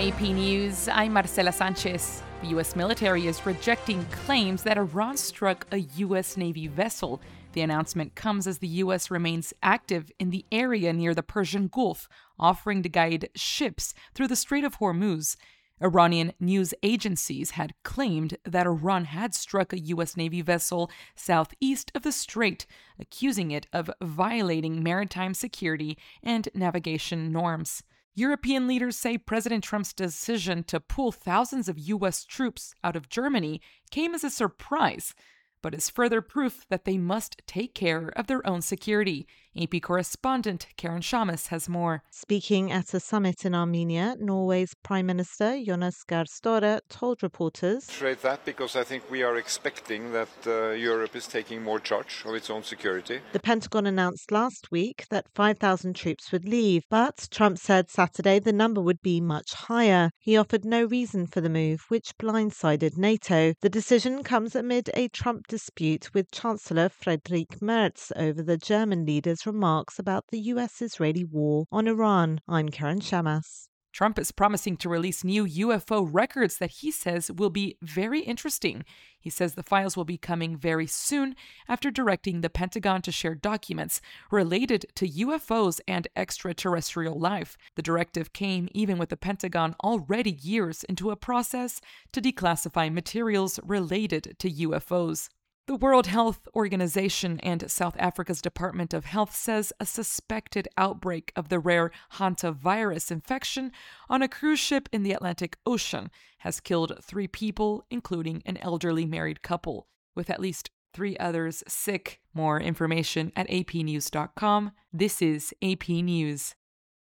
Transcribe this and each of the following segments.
AP News, I'm Marcela Sanchez. The U.S. military is rejecting claims that Iran struck a U.S. Navy vessel. The announcement comes as the U.S. remains active in the area near the Persian Gulf, offering to guide ships through the Strait of Hormuz. Iranian news agencies had claimed that Iran had struck a U.S. Navy vessel southeast of the strait, accusing it of violating maritime security and navigation norms. European leaders say President Trump's decision to pull thousands of U.S. troops out of Germany came as a surprise, but is further proof that they must take care of their own security. AP correspondent Karen Shamas has more. Speaking at a summit in Armenia, Norway's Prime Minister Jonas Gahr Støre told reporters, That because I think we are expecting that Europe is taking more charge of its own security. The Pentagon announced last week that 5,000 troops would leave, but Trump said Saturday the number would be much higher. He offered no reason for the move, which blindsided NATO. The decision comes amid a Trump dispute with Chancellor Friedrich Merz over the German leader's remarks about the US-Israeli war on Iran. I'm Karen Shamas. Trump is promising to release new UFO records that he says will be very interesting. He says the files will be coming very soon after directing the Pentagon to share documents related to UFOs and extraterrestrial life. The directive came even with the Pentagon already years into a process to declassify materials related to UFOs. The World Health Organization and South Africa's Department of Health says a suspected outbreak of the rare hantavirus infection on a cruise ship in the Atlantic Ocean has killed 3 people, including an elderly married couple, with at least 3 others sick. More information at apnews.com. This is AP News.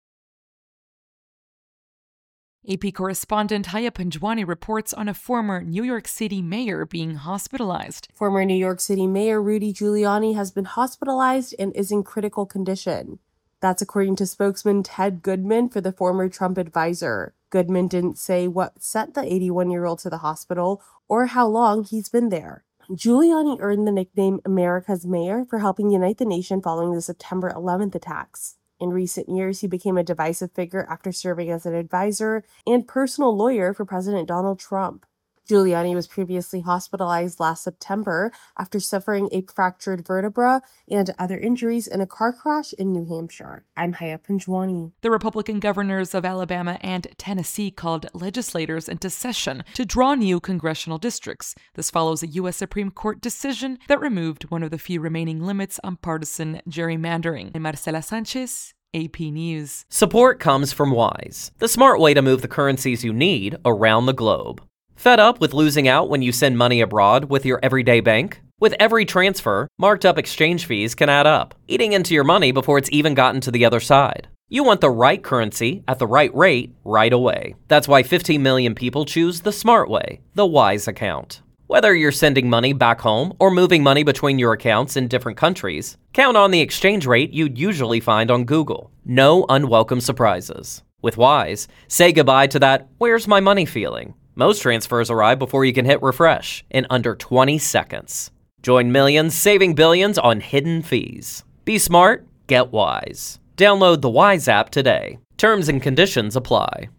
AP correspondent Haya Panjwani reports on a former New York City mayor being hospitalized. Former New York City Mayor Rudy Giuliani has been hospitalized and is in critical condition. That's according to spokesman Ted Goodman for the former Trump advisor. Goodman didn't say what sent the 81-year-old to the hospital or how long he's been there. Giuliani earned the nickname America's Mayor for helping unite the nation following the September 11th attacks. In recent years, he became a divisive figure after serving as an advisor and personal lawyer for President Donald Trump. Giuliani was previously hospitalized last September after suffering a fractured vertebra and other injuries in a car crash in New Hampshire. I'm Haya Panjwani. The Republican governors of Alabama and Tennessee called legislators into session to draw new congressional districts. This follows a U.S. Supreme Court decision that removed one of the few remaining limits on partisan gerrymandering. I'm Marcela Sanchez, AP News. Support comes from Wise, the smart way to move the currencies you need around the globe. Fed up with losing out when you send money abroad with your everyday bank? With every transfer, marked up exchange fees can add up, eating into your money before it's even gotten to the other side. You want the right currency at the right rate right away. That's why 15 million people choose the smart way, the Wise account. Whether you're sending money back home or moving money between your accounts in different countries, count on the exchange rate you'd usually find on Google. No unwelcome surprises. With Wise, say goodbye to that "where's my money" feeling. Most transfers arrive before you can hit refresh in under 20 seconds. Join millions saving billions on hidden fees. Be smart, get Wise. Download the Wise app today. Terms and conditions apply.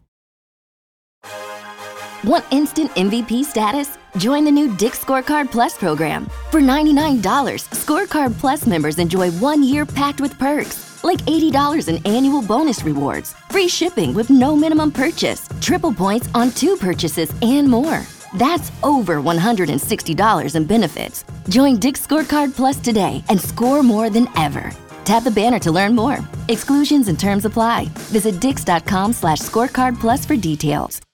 Want instant MVP status? Join the new Dick's Scorecard Plus program. For $99, Scorecard Plus members enjoy 1 year packed with perks, like $80 in annual bonus rewards, free shipping with no minimum purchase, triple points on 2 purchases, and more. That's over $160 in benefits. Join Dick's Scorecard Plus today and score more than ever. Tap the banner to learn more. Exclusions and terms apply. Visit dix.com/scorecardplus for details.